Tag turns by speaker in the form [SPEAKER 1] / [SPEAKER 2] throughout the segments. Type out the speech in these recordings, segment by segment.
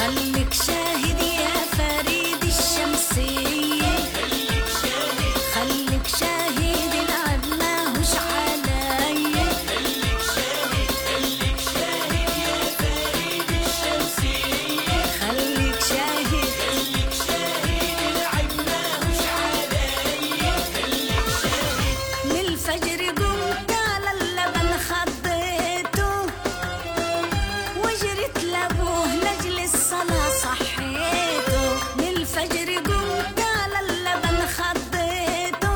[SPEAKER 1] خليك شاهد يا فريد الشمسية، خليك شاهد العب ماهوش عليا،
[SPEAKER 2] خليك شاهد يا فريد الشمسية،
[SPEAKER 1] خليك شاهد
[SPEAKER 2] العب ماهوش عليا، خليك شاهد.
[SPEAKER 1] من الفجر قمت على اللبن خضيته وجريت لابوه لاجل الصلاة صحيته، من الفجر قمت على اللبن خضيته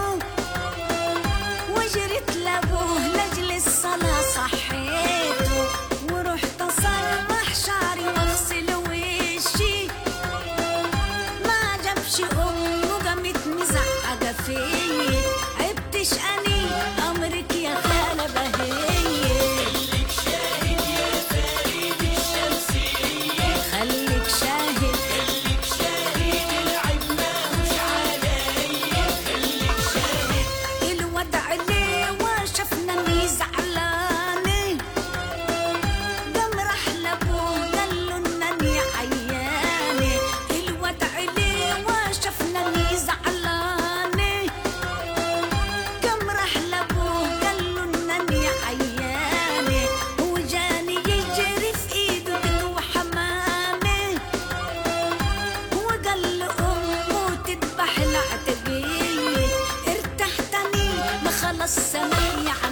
[SPEAKER 1] وجريت لابوه لاجل الصلاة صحيته، ورحت اصلح شعري واغسل وشي، ما عجبش امه قامت مزعجة فيي، عبتش اني امرك يا خالة بهية،
[SPEAKER 2] خليك شاهد يا فريد الشمسية،
[SPEAKER 1] خليك شاهد
[SPEAKER 2] العب ماهوش عليا، خليك شاهد.
[SPEAKER 1] الودع ليه وشفناني زعلانة، قام راح لابوه قاله انني عيانة، الودع ليه وشفناني زعلانة، قام راح لابوه قاله انني عيانة، وجاني يجري في ايده بنت وحمامة، وقال لأمه تذبح العتقية، ارتحتني ما خلص سمعي